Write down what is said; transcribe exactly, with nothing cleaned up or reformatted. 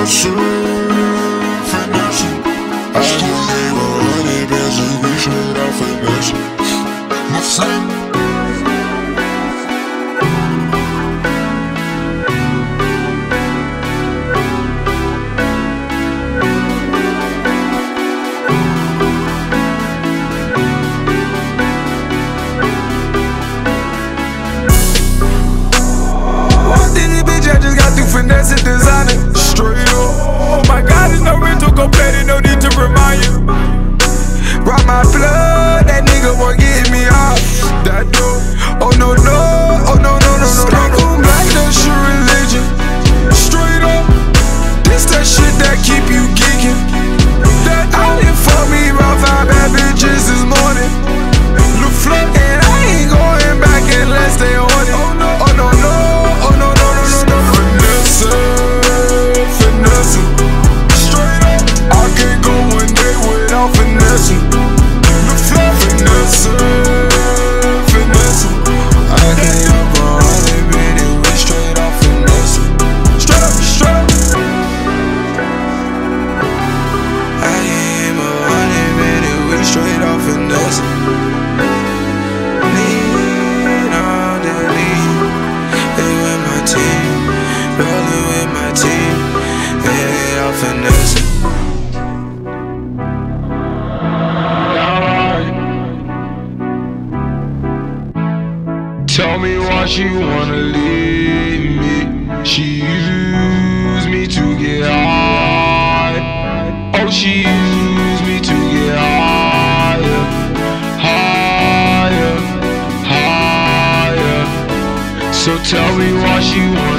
finesse, finesse. I gave a hundred bands and we straight out finesse. My son. I just got through finesse and designer. Straight up. Oh my God, there's no rental, go pay it, no need to remind you. Brought my blood, that nigga boy getting me off. That door. Oh no, no, oh no, no, no, no, no, no. Black, that's your religion. Straight up. This that shit that keep you geeking. That I didn't fuck me about five bad bitches this morning. Look flood, and I ain't going back unless they on it. Oh no, oh no, no, oh no, no. Finesse, straight up. I can't go one day without finesse. The flow, finesse, finesse. I can't up a hundred minutes with straight off finesse. Straight up, straight up. I can't up a hundred minutes with straight off finesse. Lean on the lean, they with my team. Rolling with my team, yeah, I'll finesse it. Tell me why she wanna leave me. She used me to get high. Oh, she used me to get higher, higher, higher. So tell me why she wanna